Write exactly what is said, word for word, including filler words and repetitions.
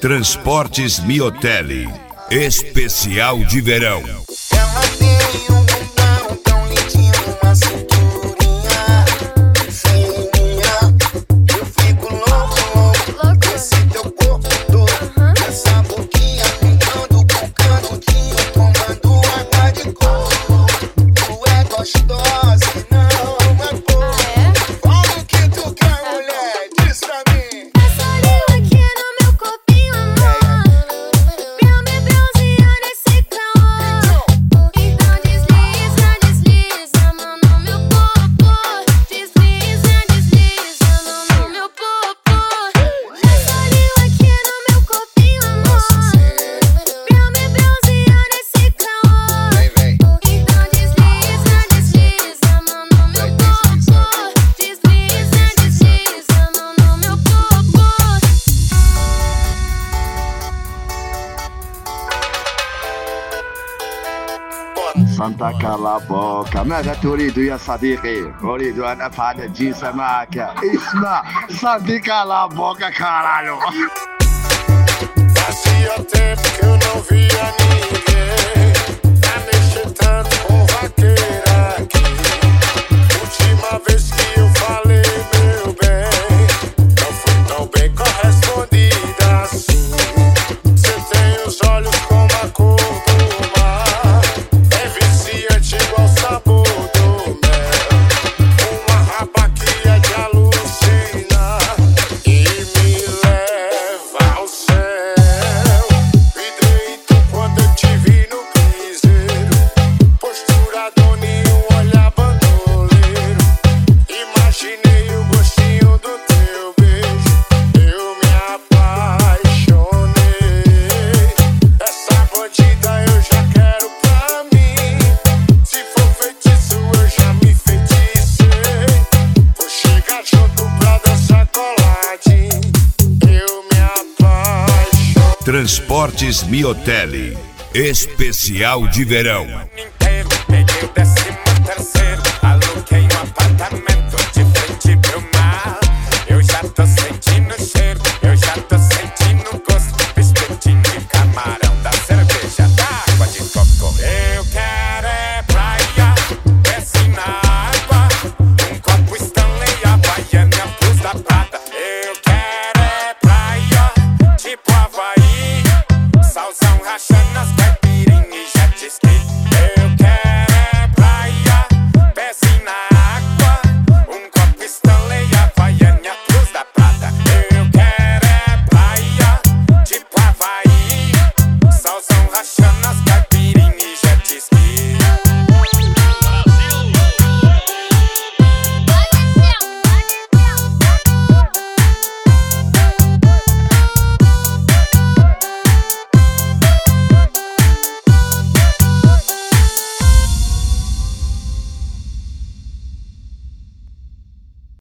Transportes Miotelli, especial de verão. Ela tem um bumbum tão lindinho, uma cinturinha fininha. Eu fico louco, louco com esse teu corpo todo, essa boquinha pintando com canudinho, tomando água de coco. Tu é gostosa e não é pouco. Fala o que tu quer, mulher, diz pra mim. Essa língua aqui no meu copinho, amor, pra me bronzear nesse calor. Então desliza, desliza, mão no meu popô. Desliza, desliza, mão no meu popô. Essa língua aqui no meu copinho, amor, pra me bronzear nesse calor. Então desliza, desliza, mão no meu popô. Desliza, desliza, mão no meu popô. Santa cala a boca, ماذا تريد يا صديقي؟ أريد أن أفعل الجنس معك. اسمع Santa cala a boca, caralho. Fazia tempo que eu não via ninguém pra mexer tanto com vaqueira aqui. Última vez que eu falei, meu bem, não fui tão bem correspondida assim. Você tem os olhos como a cor do mar, é viciante igual o sabor do mel. Uma raba que é de alucinar e me leva ao céu. Vidrei tu quando eu te vi no piseiro, postura doninho, olhar bandoleiro. Imaginei o gostinho do teu beijo, eu me apaixonei. Essa bandida eu já quero pra mim. Se for feitiço eu já me feiticei. Vou chegar junto pra dançar coladinho, eu me apaixonei. Transportes Miotelli, especial de verão. Nintendo, peguei dessa